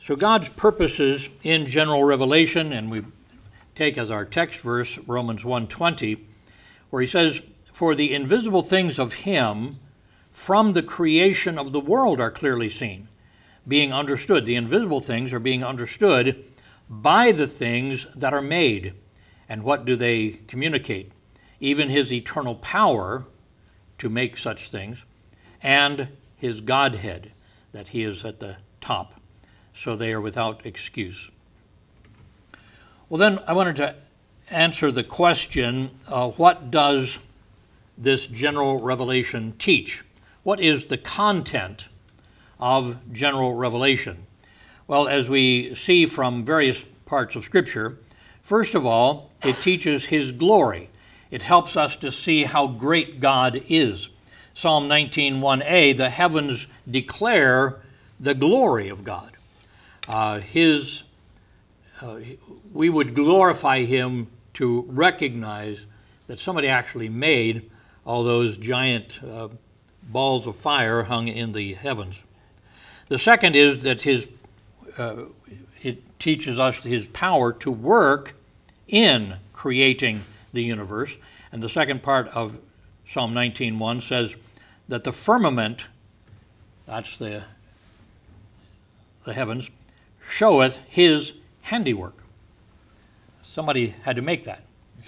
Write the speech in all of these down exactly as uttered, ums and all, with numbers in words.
So God's purposes in general revelation, and we take as our text verse Romans one twenty, where he says, "For the invisible things of him from the creation of the world are clearly seen, being understood." The invisible things are being understood by the things that are made. And what do they communicate? Even his eternal power to make such things, and his Godhead, that he is at the top. So they are without excuse. Well, then I wanted to answer the question, uh, what does this general revelation teach? What is the content of general revelation? Well, as we see from various parts of Scripture, first of all, it teaches his glory. It helps us to see how great God is. Psalm nineteen one a, the heavens declare the glory of God. Uh, his, uh, we would glorify him to recognize that somebody actually made all those giant uh, balls of fire hung in the heavens. The second is that his, uh, it teaches us his power to work in creating the universe. And the second part of Psalm nineteen one says that the firmament, that's the, the heavens, showeth his handiwork. Somebody had to make that, you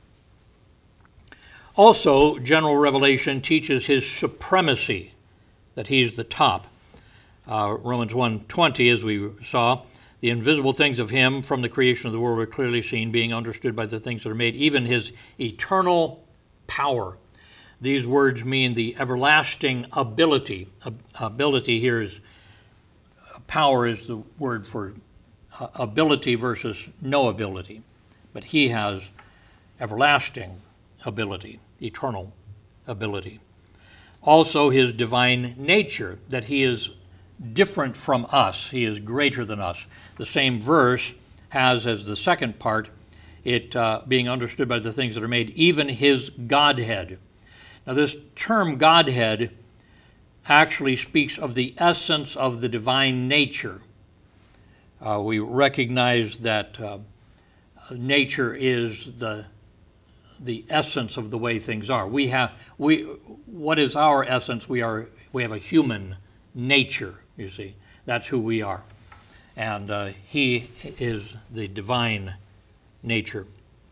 see. Also, general revelation teaches his supremacy, that he's the top. Uh, Romans one twenty, as we saw, the invisible things of him from the creation of the world were clearly seen, being understood by the things that are made, even his eternal power. These words mean the everlasting ability. Ab- ability here is, power is the word for uh, ability versus no ability. But he has everlasting ability, eternal ability. Also his divine nature, that he is different from us. He is greater than us. The same verse has as the second part, it uh, being understood by the things that are made, even his Godhead. Now this term Godhead actually speaks of the essence of the divine nature. Uh, we recognize that uh, nature is the the essence of the way things are. We have we what is our essence? We are we have a human nature, you see. That's who we are. And uh, he is the divine nature.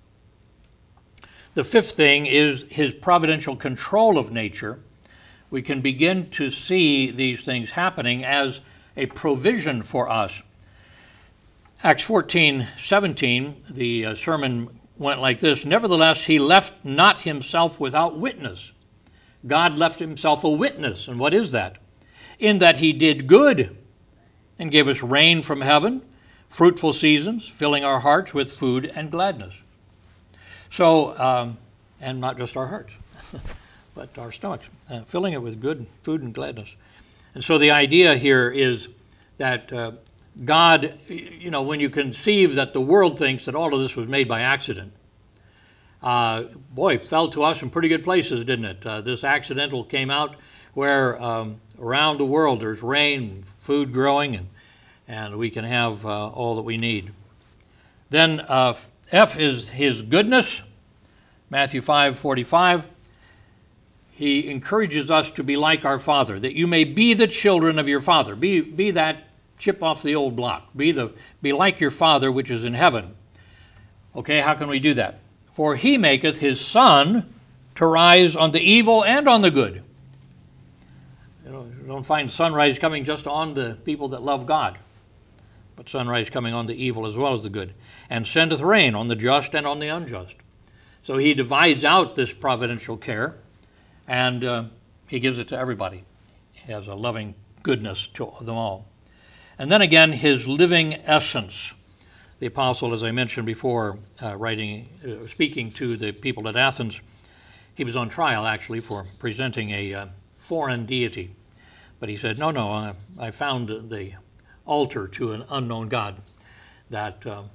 The fifth thing is his providential control of nature. We can begin to see these things happening as a provision for us. Acts fourteen seventeen, the uh, sermon went like this: "Nevertheless, he left not himself without witness." God left himself a witness. And what is that? In that he did good and gave us rain from heaven, fruitful seasons, filling our hearts with food and gladness. So, um, and not just our hearts, but our stomachs, uh, filling it with good food and gladness. And so the idea here is that uh, God, you know, when you conceive that the world thinks that all of this was made by accident, uh, boy, it fell to us in pretty good places, didn't it? Uh, this accidental came out where um, around the world there's rain, food growing, and, and we can have uh, all that we need. Then uh, F is his goodness. Matthew five forty-five. He encourages us to be like our Father, that you may be the children of your Father. Be, be that chip off the old block. Be, the, be like your Father which is in heaven. Okay, how can we do that? For he maketh his sun to rise on the evil and on the good. You know, you don't find sunrise coming just on the people that love God, but sunrise coming on the evil as well as the good. And sendeth rain on the just and on the unjust. So he divides out this providential care, and uh, he gives it to everybody. He has a loving goodness to them all. And then again, his living essence. The apostle, as I mentioned before, uh, writing, uh, speaking to the people at Athens, he was on trial actually for presenting a uh, foreign deity. But he said, no, no, I, I found the altar to an unknown God that uh,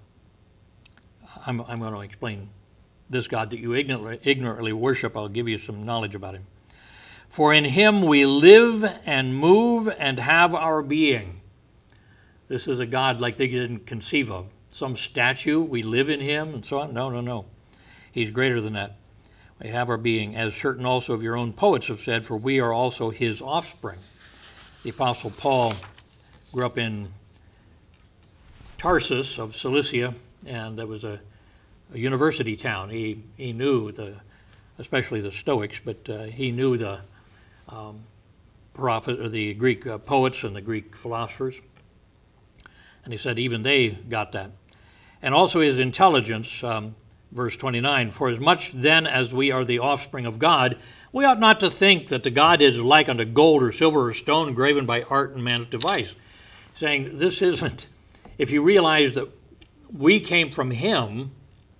I'm, I'm going to explain. This God that you ignorantly, ignorantly worship, I'll give you some knowledge about him. For in him we live and move and have our being. This is a God like they didn't conceive of. Some statue, we live in him, and so on. No, no, no. He's greater than that. We have our being, as certain also of your own poets have said, for we are also his offspring. The Apostle Paul grew up in Tarsus of Cilicia, and that was a, a university town. He he knew the, especially the Stoics, but uh, he knew the um, prophet or the Greek uh, poets and the Greek philosophers. And he said even they got that. And also his intelligence, um, verse twenty-nine, for as much then as we are the offspring of God, we ought not to think that the God is like unto gold or silver or stone graven by art and man's device. Saying this isn't, if you realize that we came from him,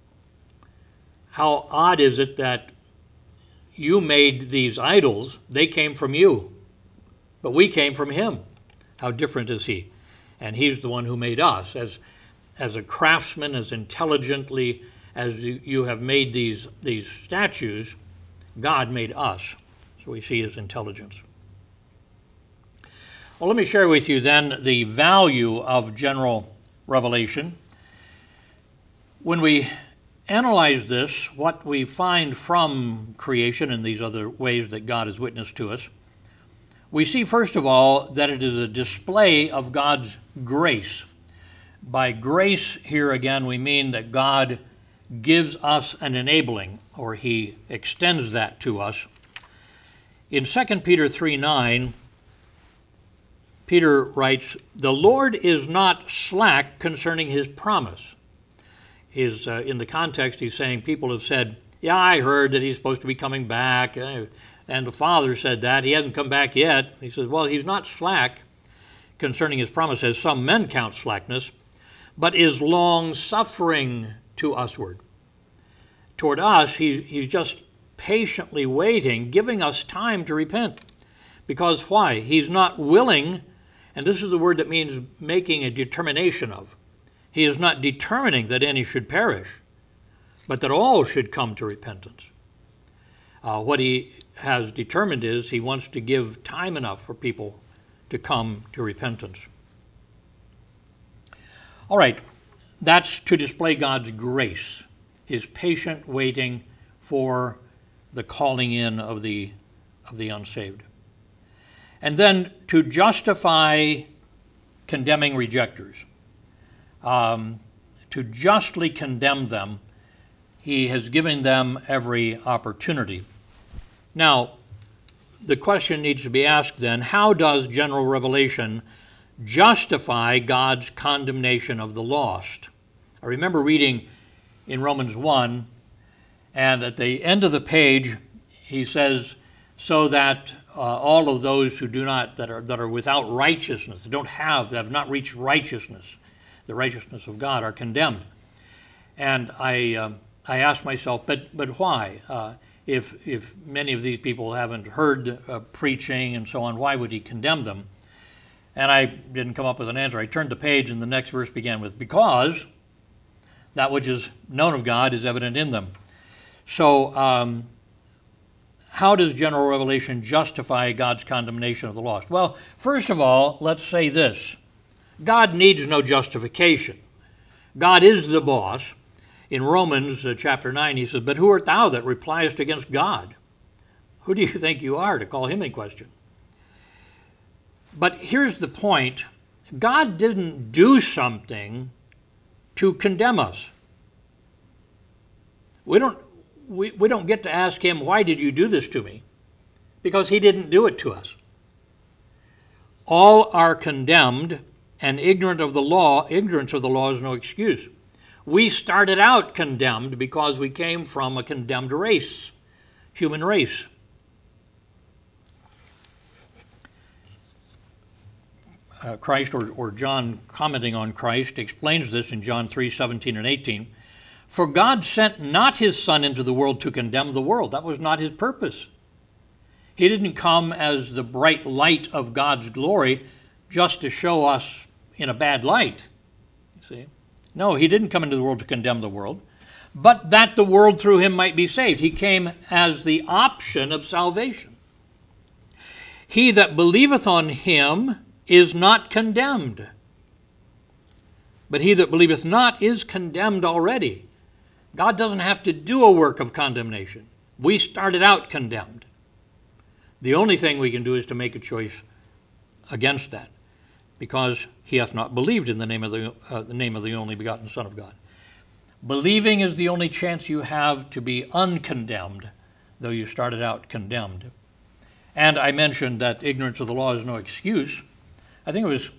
how odd is it that you made these idols? They came from you, but we came from him. How different is he? And he's the one who made us. As as a craftsman, as intelligently as you, you have made these, these statues, God made us. So we see his intelligence. Well, let me share with you then the value of general revelation. When we analyze this, what we find from creation and these other ways that God has witnessed to us, we see, first of all, that it is a display of God's grace. By grace, here again, we mean that God gives us an enabling, or he extends that to us. In Second Peter three nine, Peter writes, the Lord is not slack concerning his promise. His, uh, in the context, he's saying people have said, yeah, I heard that he's supposed to be coming back. Uh, And the Father said that. He hasn't come back yet. He says, well, he's not slack concerning his promise, as some men count slackness, but is long-suffering to usward. Toward us, he, he's just patiently waiting, giving us time to repent. Because why? He's not willing, and this is the word that means making a determination of. He is not determining that any should perish, but that all should come to repentance. Uh, what he has determined is he wants to give time enough for people to come to repentance. All right, that's to display God's grace, his patient waiting for the calling in of the, of the unsaved. And then to justify condemning rejectors, um, to justly condemn them, he has given them every opportunity. Now, the question needs to be asked then, how does general revelation justify God's condemnation of the lost? I remember reading in Romans one, and at the end of the page, he says, so that uh, all of those who do not, that are that are without righteousness, that don't have, that have not reached righteousness, the righteousness of God, are condemned. And I uh, I asked myself, but but why? Uh, if if many of these people haven't heard uh, preaching and so on, why would he condemn them? And I didn't come up with an answer. I turned the page, and the next verse began with, because that which is known of God is evident in them. So um, how does general revelation justify God's condemnation of the lost? Well, first of all, let's say this. God needs no justification. God is the boss. In Romans uh, chapter nine, he says, but who art thou that repliest against God? Who do you think you are to call him in question? But here's the point. God didn't do something to condemn us. We don't, we, we don't get to ask him, why did you do this to me? Because he didn't do it to us. All are condemned, and ignorant of the law, ignorance of the law is no excuse. We started out condemned because we came from a condemned race, human race. Uh, Christ, or, or John commenting on Christ, explains this in John three, seventeen and eighteen. For God sent not his Son into the world to condemn the world. That was not his purpose. He didn't come as the bright light of God's glory just to show us in a bad light. You see? No, he didn't come into the world to condemn the world, but that the world through him might be saved. He came as the option of salvation. He that believeth on him is not condemned. But he that believeth not is condemned already. God doesn't have to do a work of condemnation. We started out condemned. The only thing we can do is to make a choice against that, because he hath not believed in the name of the, uh, the name of the only begotten Son of God. Believing is the only chance you have to be uncondemned, though you started out condemned. And I mentioned that ignorance of the law is no excuse. I think it was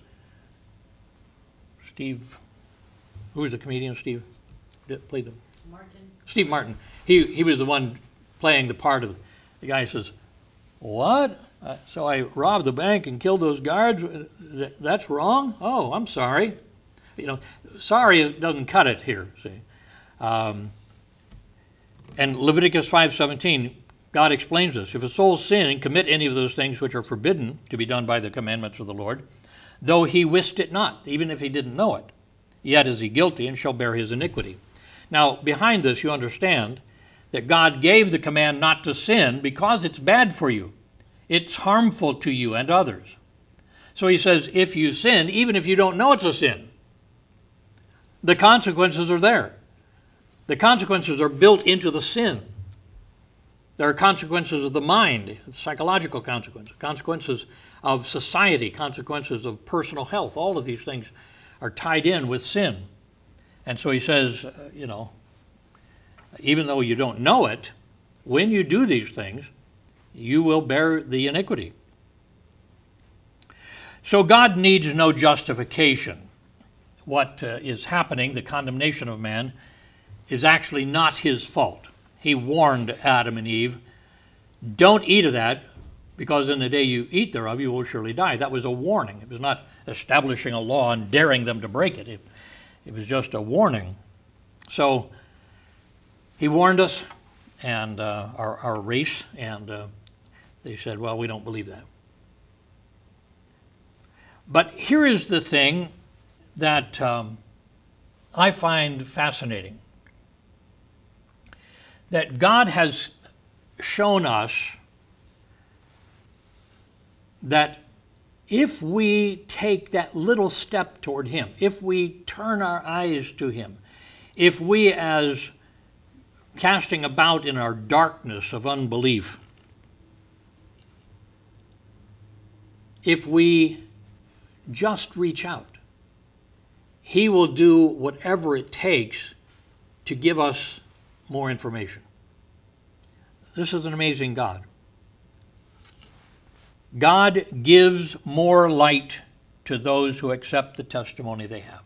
Steve, who was the comedian, Steve? That played the Martin. Steve Martin. He he was the one playing the part of the guy who says, "What? Uh, so I robbed the bank and killed those guards? Th- That's wrong? Oh, I'm sorry." You know, sorry doesn't cut it here, see. Um, and Leviticus five seventeen, God explains this. If a soul sin and commit any of those things which are forbidden to be done by the commandments of the Lord, though he wist it not, even if he didn't know it, yet is he guilty and shall bear his iniquity. Now, behind this, you understand that God gave the command not to sin because it's bad for you. It's harmful to you and others. So he says, if you sin, even if you don't know it's a sin, the consequences are there. The consequences are built into the sin. There are consequences of the mind, psychological consequences, consequences of society, consequences of personal health. All of these things are tied in with sin. And so he says, uh, you know, even though you don't know it, when you do these things, you will bear the iniquity. So God needs no justification. What uh, is happening, the condemnation of man, is actually not his fault. He warned Adam and Eve, don't eat of that, because in the day you eat thereof, you will surely die. That was a warning. It was not establishing a law and daring them to break it. It, it was just a warning. So he warned us and uh, our, our race, and uh, they said, well, we don't believe that. But here is the thing that um, I find fascinating. That God has shown us that if we take that little step toward him, if we turn our eyes to him, if we, as casting about in our darkness of unbelief, if we just reach out, he will do whatever it takes to give us more information. This is an amazing God. God gives more light to those who accept the testimony they have.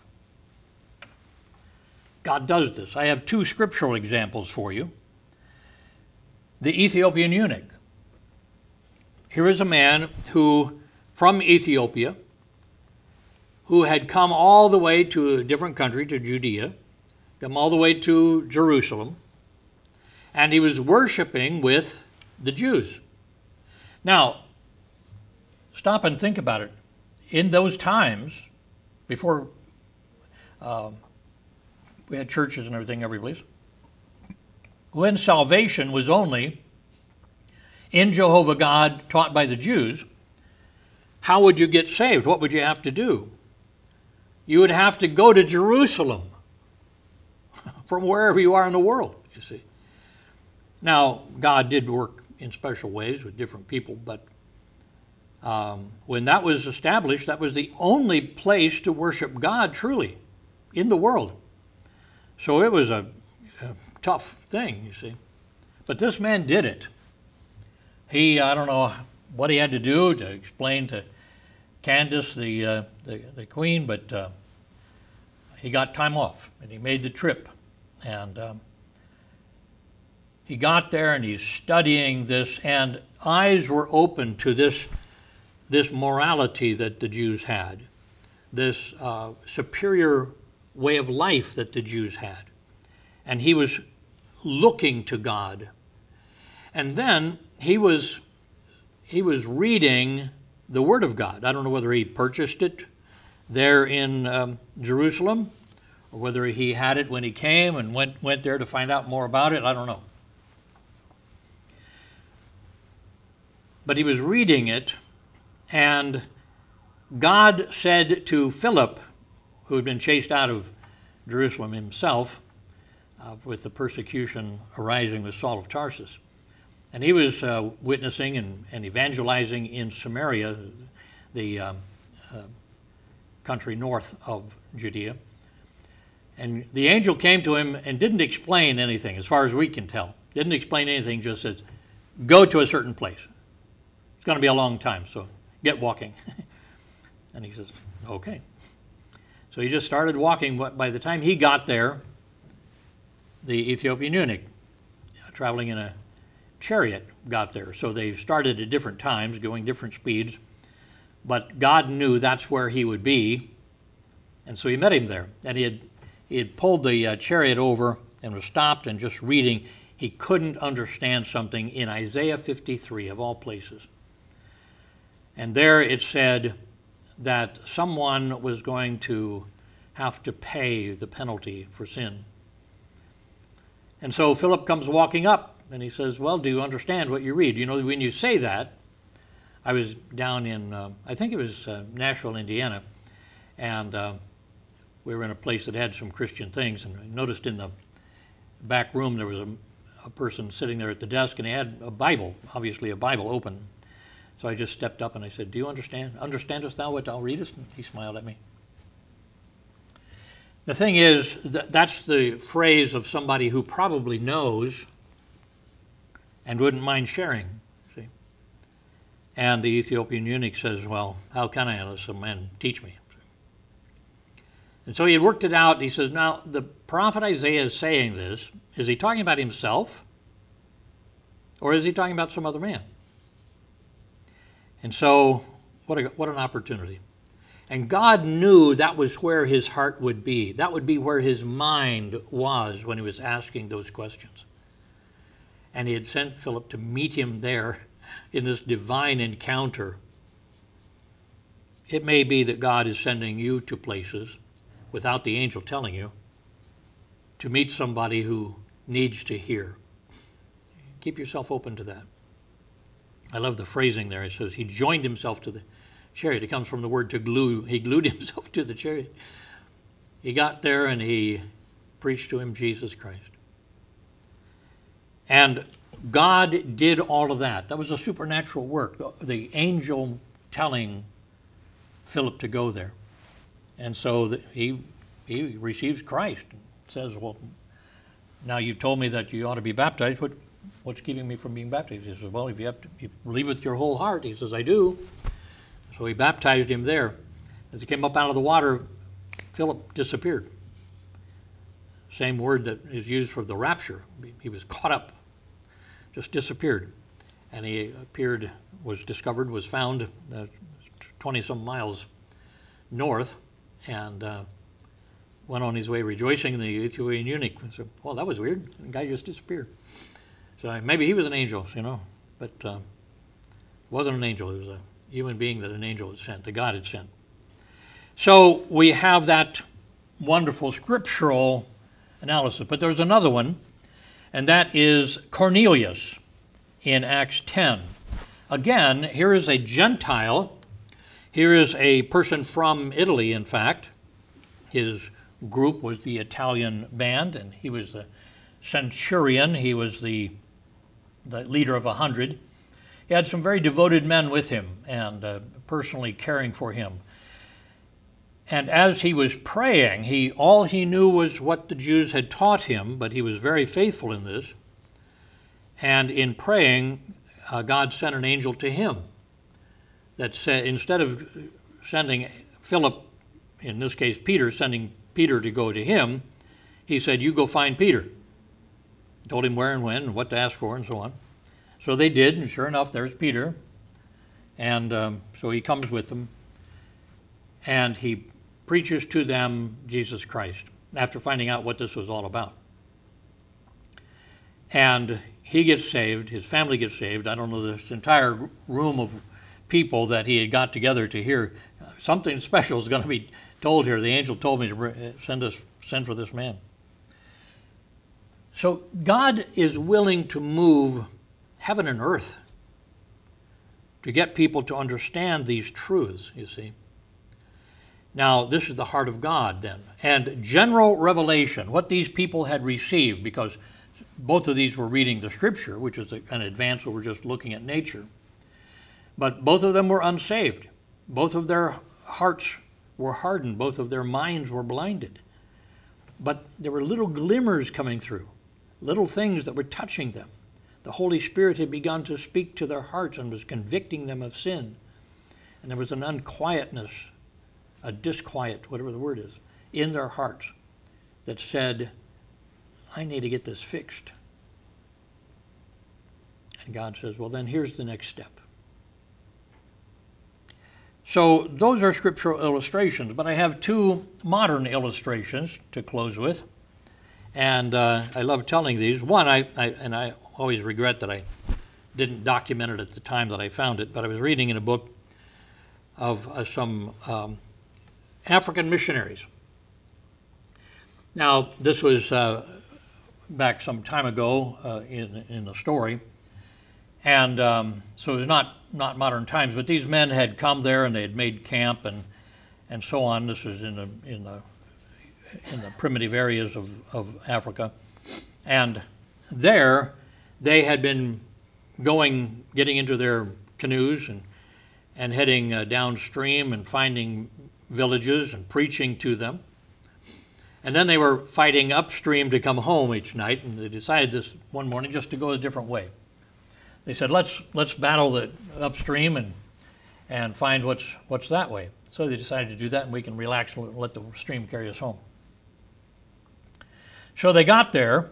God does this. I have two scriptural examples for you. The Ethiopian eunuch. Here is a man who, from Ethiopia, who had come all the way to a different country, to Judea, come all the way to Jerusalem, and he was worshiping with the Jews. Now, stop and think about it. In those times, before um, we had churches and everything every place, when salvation was only in Jehovah God taught by the Jews, how would you get saved? What would you have to do? You would have to go to Jerusalem from wherever you are in the world, you see. Now, God did work in special ways with different people, but um, when that was established, that was the only place to worship God truly in the world. So it was a, a tough thing, you see. But this man did it. He, I don't know what he had to do to explain to Candace, the, uh, the, the queen, but uh, he got time off, and he made the trip. And um, he got there, and he's studying this, and eyes were open to this, this morality that the Jews had, this uh, superior way of life that the Jews had. And he was looking to God. And then he was he was reading the Word of God. I don't know whether he purchased it there in um, Jerusalem, or whether he had it when he came and went, went there to find out more about it. I don't know. But he was reading it, and God said to Philip, who had been chased out of Jerusalem himself uh, with the persecution arising with Saul of Tarsus. And he was uh, witnessing and, and evangelizing in Samaria, the um, uh, country north of Judea. And the angel came to him and didn't explain anything, as far as we can tell. Didn't explain anything, just said, go to a certain place. It's going to be a long time, so get walking. And he says, okay. So he just started walking. But by the time he got there, the Ethiopian eunuch, traveling in a chariot, got there. So they started at different times, going different speeds. But God knew that's where he would be. And so he met him there. And he had, he had pulled the uh, chariot over and was stopped and just reading. He couldn't understand something in Isaiah fifty-three, of all places. And there it said that someone was going to have to pay the penalty for sin. And so Philip comes walking up, and he says, well, do you understand what you read? You know, when you say that, I was down in, uh, I think it was uh, Nashville, Indiana, and uh, we were in a place that had some Christian things, and I noticed in the back room there was a, a person sitting there at the desk, and he had a Bible, obviously a Bible open. So I just stepped up and I said, do you understand? Understandest thou what thou readest? And he smiled at me. The thing is, th- that's the phrase of somebody who probably knows and wouldn't mind sharing. See? And the Ethiopian eunuch says, well, how can I unless a man teach me? And so he had worked it out. He says, now, the prophet Isaiah is saying this. Is he talking about himself? Or is he talking about some other man? And so, what, a, what an opportunity. And God knew that was where his heart would be. That would be where his mind was when he was asking those questions. And he had sent Philip to meet him there in this divine encounter. It may be that God is sending you to places without the angel telling you to meet somebody who needs to hear. Keep yourself open to that. I love the phrasing there. It says he joined himself to the chariot. It comes from the word to glue. He glued himself to the chariot. He got there and he preached to him Jesus Christ. And God did all of that. That was a supernatural work. The angel telling Philip to go there. And so the, he he receives Christ. Says, well, now you told me that you ought to be baptized. What, what's keeping me from being baptized? He says, well, if you have to if you believe with your whole heart. He says, I do. So he baptized him there. As he came up out of the water, Philip disappeared. Same word that is used for the rapture. He was caught up, just disappeared. And he appeared, was discovered, was found uh, twenty-some miles north, and uh, went on his way rejoicing. The Ethiopian eunuch said, well, that was weird. The guy just disappeared. So maybe he was an angel, you know, but uh, wasn't an angel. He was a human being that an angel had sent, that God had sent. So we have that wonderful scriptural analysis. But there's another one, and that is Cornelius in Acts ten. Again, here is a Gentile. Here is a person from Italy, in fact. His group was the Italian band, and he was the centurion. He was the, the leader of a hundred. He had some very devoted men with him and uh, personally caring for him. And as he was praying, he all he knew was what the Jews had taught him, but he was very faithful in this. And in praying, uh, God sent an angel to him that said, instead of sending Philip, in this case Peter, sending Peter to go to him, he said, you go find Peter. Told him where and when and what to ask for and so on. So they did, and sure enough, there's Peter. And um, so he comes with them, and he preaches to them Jesus Christ after finding out what this was all about. And he gets saved, his family gets saved. I don't know, this entire room of people that he had got together to hear. Uh, something special is going to be told here. The angel told me to send us, send for this man. So God is willing to move heaven and earth to get people to understand these truths, you see. Now, this is the heart of God then. And general revelation, what these people had received, because both of these were reading the Scripture, which is an advance over just looking at nature. But both of them were unsaved. Both of their hearts were hardened. Both of their minds were blinded. But there were little glimmers coming through, little things that were touching them. The Holy Spirit had begun to speak to their hearts and was convicting them of sin. And there was an unquietness, a disquiet, whatever the word is, in their hearts that said, I need to get this fixed. And God says, well, then here's the next step. So those are scriptural illustrations, but I have two modern illustrations to close with. And uh, I love telling these. One, I, I and I always regret that I didn't document it at the time that I found it, but I was reading in a book of uh, some um, African missionaries. Now, this was uh, back some time ago uh, in, in the story, and um, so it was not, not modern times, but these men had come there and they had made camp and and so on. This was in the in the in the primitive areas of, of Africa, and there they had been going, getting into their canoes and and heading uh, downstream and finding villages and preaching to them. And then they were fighting upstream to come home each night, and they decided this one morning just to go a different way. They said, let's let's battle the upstream and and find what's what's that way. So they decided to do that, and we can relax and let the stream carry us home. So they got there,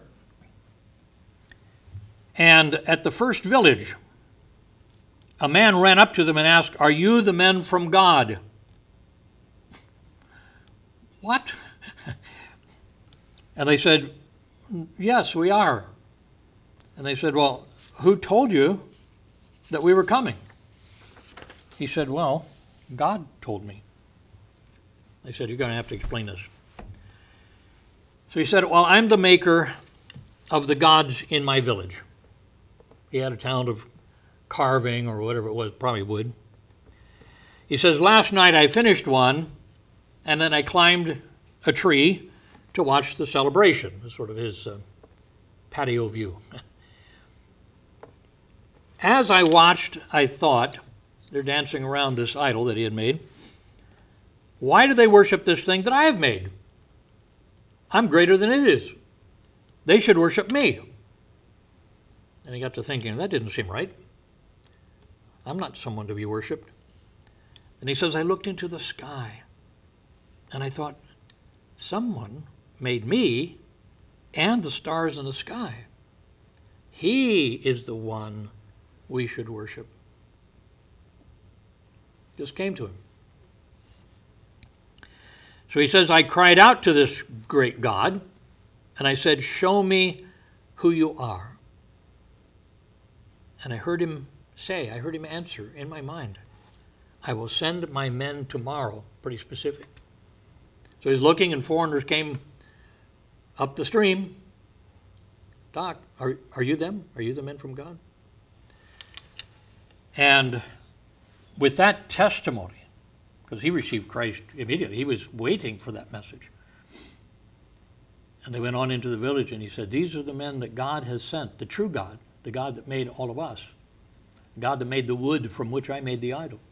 and at the first village, a man ran up to them and asked, are you the men from God? What? And they said, yes, we are. And they said, well, who told you that we were coming? He said, well, God told me. They said, you're going to have to explain this. So he said, well, I'm the maker of the gods in my village. He had a talent of carving or whatever it was, probably wood. He says, last night I finished one, and then I climbed a tree to watch the celebration. That's sort of his uh, patio view. As I watched, I thought, they're dancing around this idol that he had made. Why do they worship this thing that I have made? I'm greater than it is. They should worship me. And he got to thinking, that didn't seem right. I'm not someone to be worshipped. And he says, I looked into the sky, and I thought, someone made me and the stars in the sky. He is the one we should worship. Just came to him. So he says, I cried out to this great God, and I said, show me who you are. And I heard him say, I heard him answer in my mind, I will send my men tomorrow. Pretty specific. So he's looking, and foreigners came up the stream. Doc, are, are you them? Are you the men from God? And with that testimony, because he received Christ immediately, he was waiting for that message. And they went on into the village, and he said, these are the men that God has sent, the true God, the God that made all of us, God that made the wood from which I made the idol.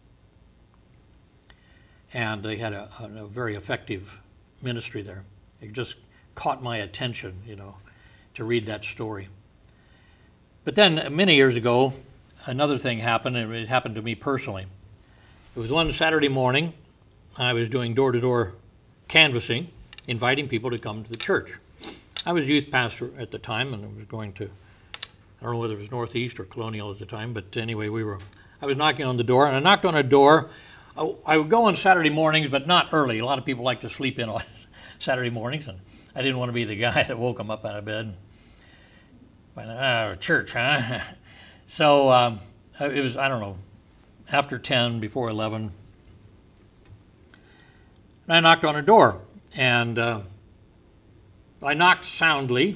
And they had a, a, a very effective ministry there. It just caught my attention, you know, to read that story. But then many years ago, another thing happened, and it happened to me personally. It was one Saturday morning. I was doing door-to-door canvassing, inviting people to come to the church. I was youth pastor at the time, and I was going to, I don't know whether it was Northeast or Colonial at the time, but anyway, we were. I was knocking on the door, and I knocked on a door. I would go on Saturday mornings, but not early. A lot of people like to sleep in on Saturday mornings, and I didn't want to be the guy that woke them up out of bed. But, uh, church, huh? So um, it was, I don't know, after ten, before eleven. And I knocked on a door, and uh, I knocked soundly,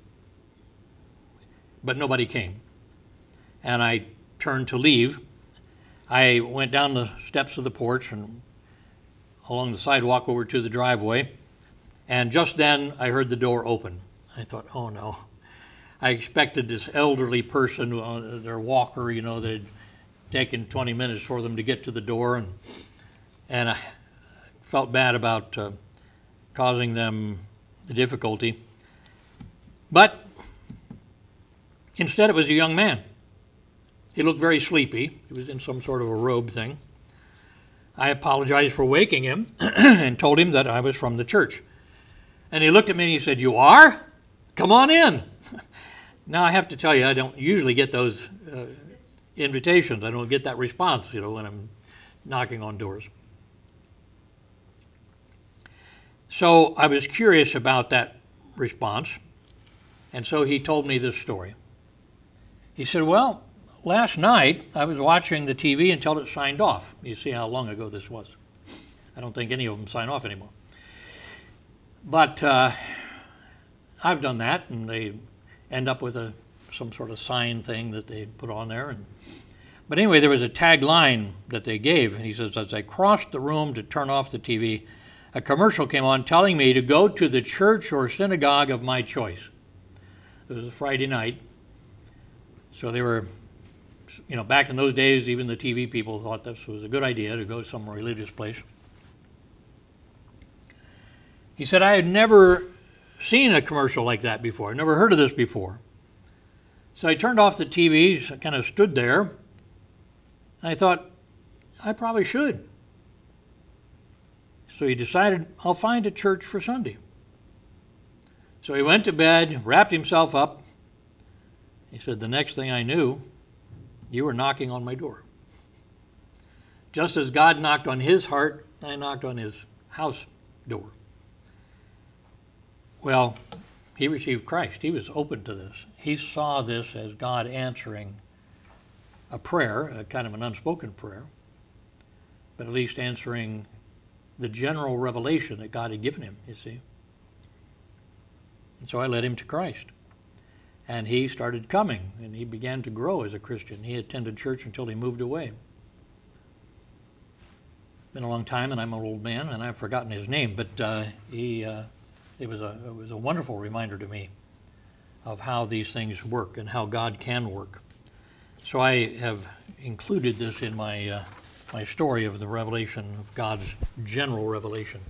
but nobody came. And I turned to leave. I went down the steps of the porch, and along the sidewalk over to the driveway, and just then I heard the door open. I thought, oh no. I expected this elderly person on their walker, you know, that had taken twenty minutes for them to get to the door, and and I felt bad about uh, causing them the difficulty. But instead it was a young man. He looked very sleepy. He was in some sort of a robe thing. I apologized for waking him and told him that I was from the church. And he looked at me and he said, "You are? Come on in." Now I have to tell you, I don't usually get those uh, invitations. I don't get that response, you know, when I'm knocking on doors. So I was curious about that response, and so he told me this story. He said, well, last night I was watching the T V until it signed off. You see how long ago this was. I don't think any of them sign off anymore. But uh, I've done that, and they end up with a some sort of sign thing that they put on there. And But anyway, there was a tagline that they gave, and he says, as I crossed the room to turn off the T V, a commercial came on telling me to go to the church or synagogue of my choice. It was a Friday night, so they were, you know, back in those days, even the T V people thought this was a good idea to go to some religious place. He said, I had never seen a commercial like that before. I'd never heard of this before. So I turned off the T V, kind of stood there, and I thought, I probably should. So he decided, I'll find a church for Sunday. So he went to bed, wrapped himself up. He said, the next thing I knew, you were knocking on my door. Just as God knocked on his heart, I knocked on his house door. Well, he received Christ. He was open to this. He saw this as God answering a prayer, a kind of an unspoken prayer, but at least answering the general revelation that God had given him, you see. And so I led him to Christ. And he started coming, and he began to grow as a Christian. He attended church until he moved away. Been a long time, and I'm an old man, and I've forgotten his name, but uh, he uh, it was a it was a wonderful reminder to me of how these things work and how God can work. So I have included this in my uh, my story of the revelation of God's general revelation.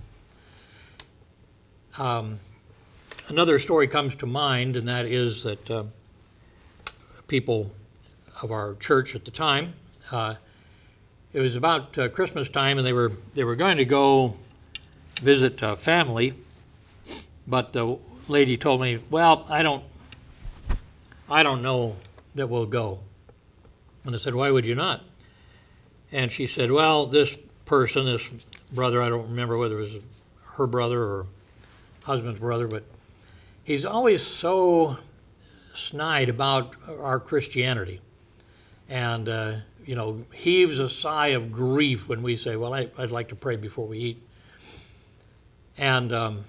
Um, another story comes to mind, and that is that uh, people of our church at the time, uh, it was about uh, Christmas time, and they were they were going to go visit uh, family, but the lady told me, "Well, I don't, I don't know that we'll go." And I said, "Why would you not?" And she said, well, this person, this brother, I don't remember whether it was her brother or husband's brother, but he's always so snide about our Christianity. And, uh, you know, heaves a sigh of grief when we say, well, I, I'd like to pray before we eat. And um,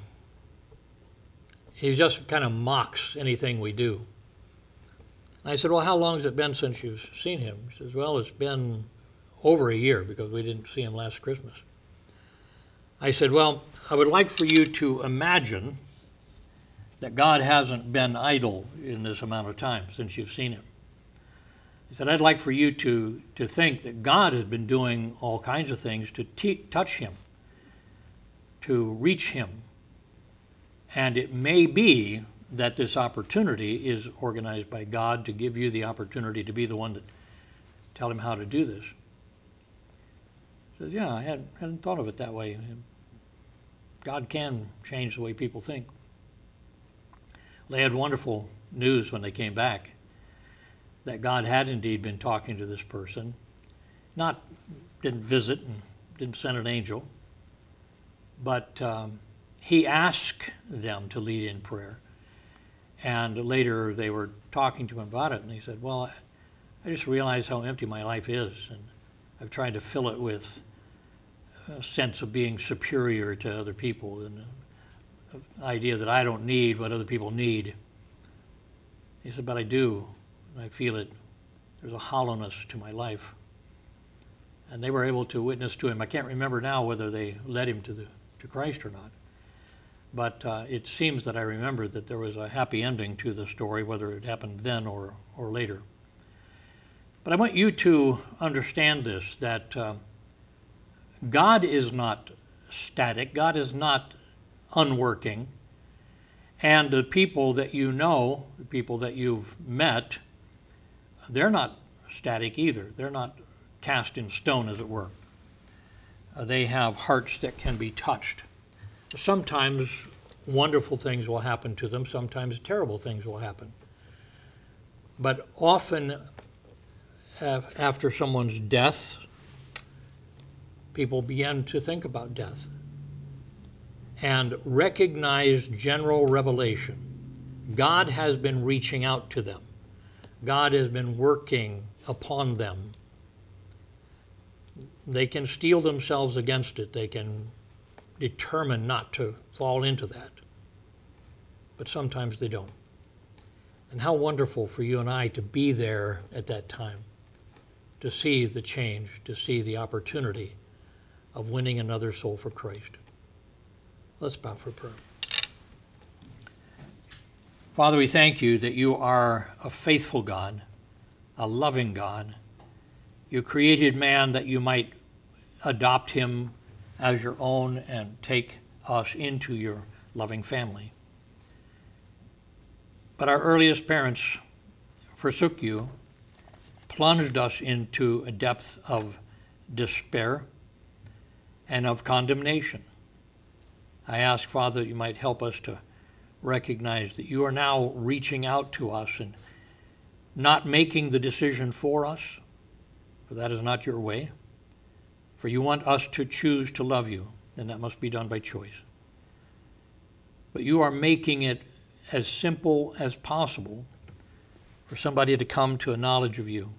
he just kind of mocks anything we do. And I said, well, how long has it been since you've seen him? He says, well, it's been over a year because we didn't see him last Christmas. I said, well, I would like for you to imagine that God hasn't been idle in this amount of time since you've seen him. He said, I'd like for you to, to think that God has been doing all kinds of things to te- touch him, to reach him. And it may be that this opportunity is organized by God to give you the opportunity to be the one to tell him how to do this. He says, yeah, I hadn't, hadn't thought of it that way. God can change the way people think. They had wonderful news when they came back that God had indeed been talking to this person. Not, didn't visit and didn't send an angel, but um, he asked them to lead in prayer. And later they were talking to him about it, and he said, well, I just realized how empty my life is, and I've tried to fill it with a sense of being superior to other people and the idea that I don't need what other people need. He said, but I do. I feel it. There's a hollowness to my life. and they were able to witness to him. I can't remember now whether they led him to the to Christ or not. But uh, it seems that I remember that there was a happy ending to the story, whether it happened then or, or later. But I want you to understand this, that uh, God is not static. God is not unworking. And the people that you know, the people that you've met, they're not static either. They're not cast in stone, as it were. Uh, they have hearts that can be touched. Sometimes wonderful things will happen to them. Sometimes terrible things will happen. But often after someone's death, people begin to think about death and recognize general revelation. God has been reaching out to them. God has been working upon them. They can steel themselves against it. They can determine not to fall into that. But sometimes they don't. And how wonderful for you and I to be there at that time, to see the change, to see the opportunity of winning another soul for Christ. Let's bow for prayer. Father, we thank you that you are a faithful God, a loving God. You created man that you might adopt him as your own and take us into your loving family. But our earliest parents forsook you, plunged us into a depth of despair and of condemnation. I ask, Father, that you might help us to recognize that you are now reaching out to us and not making the decision for us, for that is not your way. For you want us to choose to love you, and that must be done by choice. But you are making it as simple as possible for somebody to come to a knowledge of you.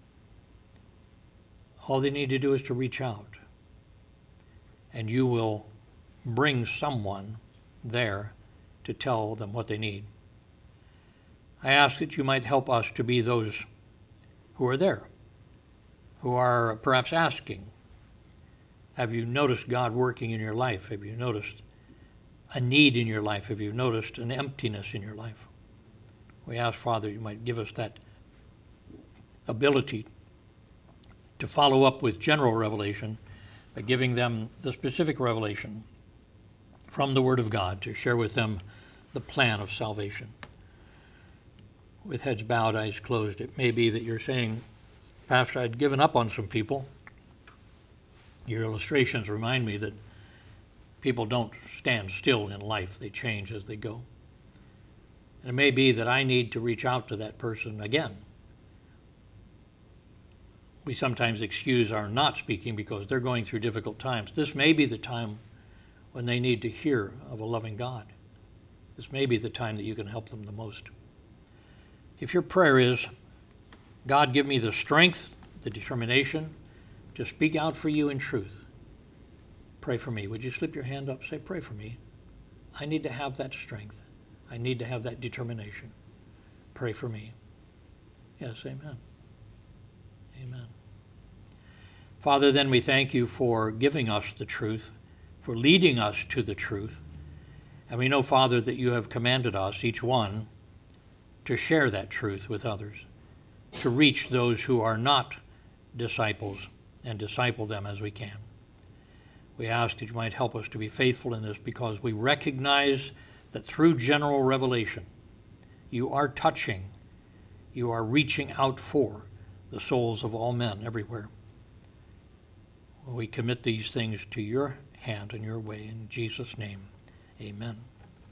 All they need to do is to reach out, and you will bring someone there to tell them what they need. I ask that you might help us to be those who are there, who are perhaps asking, have you noticed God working in your life? Have you noticed a need in your life? Have you noticed an emptiness in your life? We ask, Father, you might give us that ability to follow up with general revelation by giving them the specific revelation from the Word of God to share with them the plan of salvation. With heads bowed, eyes closed, it may be that you're saying, Pastor, I'd given up on some people. Your illustrations remind me that people don't stand still in life. They change as they go. And it may be that I need to reach out to that person again. We sometimes excuse our not speaking because they're going through difficult times. This may be the time when they need to hear of a loving God. This may be the time that you can help them the most. If your prayer is, God, give me the strength, the determination to speak out for you in truth, pray for me. Would you slip your hand up? Say, pray for me. I need to have that strength. I need to have that determination. Pray for me. Yes, amen. Amen. Father, then we thank you for giving us the truth, for leading us to the truth. And we know, Father, that you have commanded us, each one, to share that truth with others, to reach those who are not disciples and disciple them as we can. We ask that you might help us to be faithful in this because we recognize that through general revelation, you are touching, you are reaching out for the souls of all men everywhere. We commit these things to your hand and your way. In Jesus' name, amen.